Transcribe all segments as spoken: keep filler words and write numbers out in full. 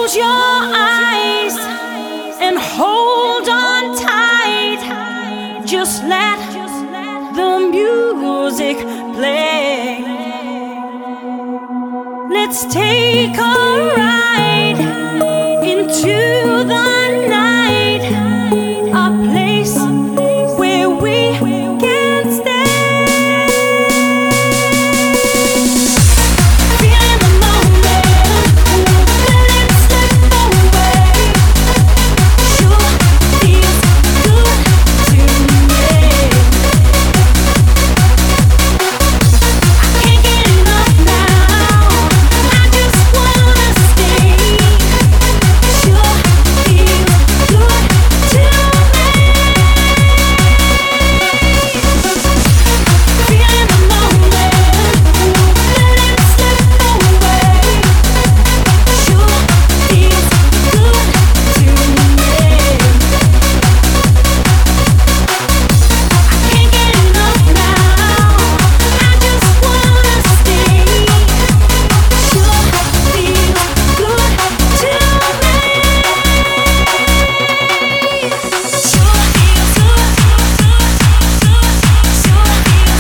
Close your eyes and hold on tight. Just let the music play. Let's take a ride into the night, a place where we can stay. Feeling the moment, let it slip away. Sure feels good to me. I can't get enough now. I just wanna stay. Sure feels good to me. Feeling the moment, let it slip away. Sure feels good to me. I can't get enough now. I just wanna stay. Sure feels good to me. Sure feels good. Sure feels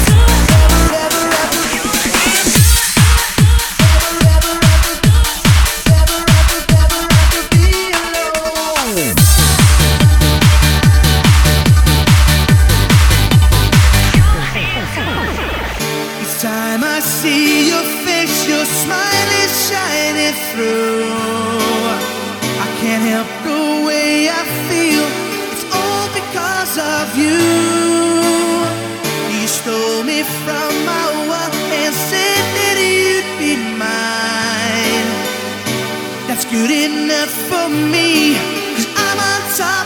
Each time I see your face, your smile is shining through. I can't help the way I feel. It's all because of you. You stole me from my world and said that you'd be mine. That's good enough for me, 'cause I'm on top